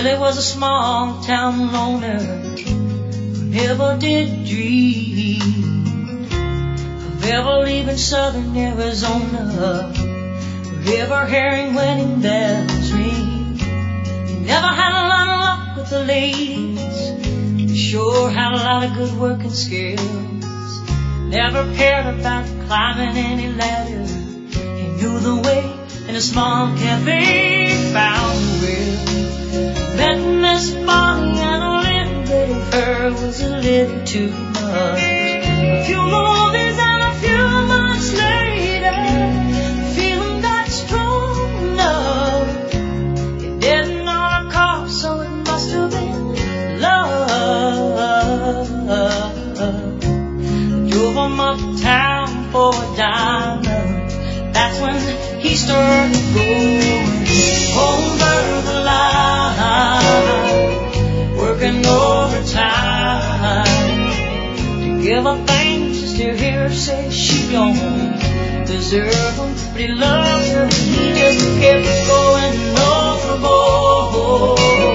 Billy was a small town loner who never did dream of ever leaving southern Arizona where ever hearing wedding bells ring. He never had a lot of luck with the ladies, he sure had a lot of good working skills. Never cared about climbing any ladder, he knew the way in a small cafe, found the will. Met Miss Bonnie and a little bit of her was a little too much. A few movies and a few months later, the feeling got strong enough. It didn't own a car, so it must have been love. I drove him uptown for a diamond. That's when he started going over the line, working overtime to give her thanks just to hear her say she don't deserve him, but he loved her and he just kept going overboard,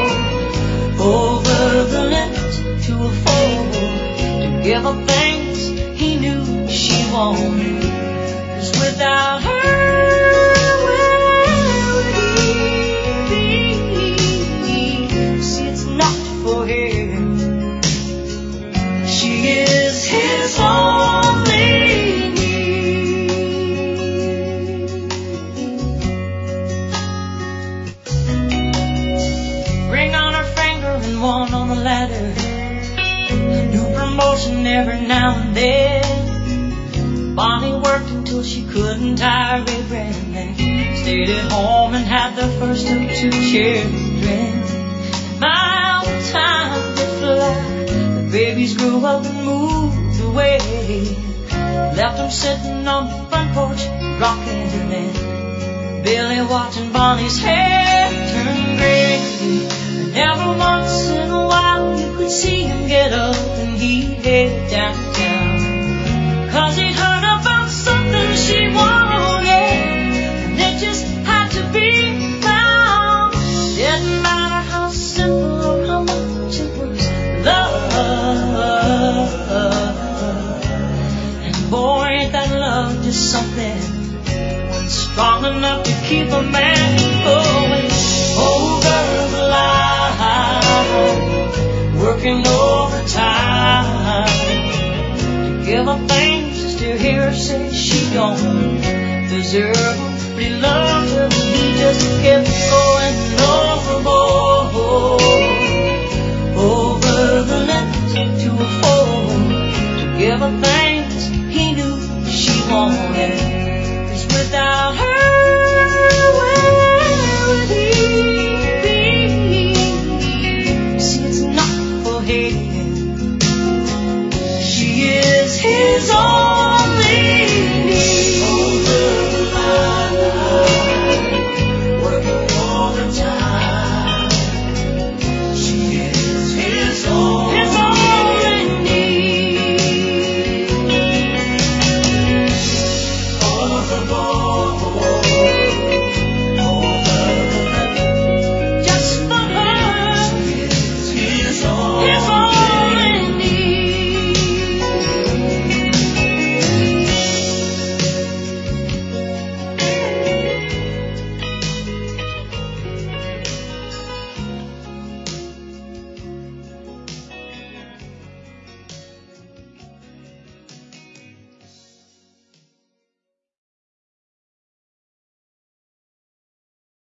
over the limit to afford to give her things he knew she wanted. 'Cause without her, every now and then. Bonnie worked until she couldn't tire her and stayed at home and had the first of 2 children. My old time did fly, the babies grew up and moved away, left them sitting on the front porch rocking, and then Billy watching Bonnie's hair turn gray. And every once in a while you could see him get up and he'd head downtown, 'cause he'd heard about something she wanted and it just had to be found. Didn't matter how simple or how much it was love. And boy, ain't that love just something strong enough to keep a man going over the line, working overtime to give her things just to hear her say she don't deserve them, but he loved her and he just kept going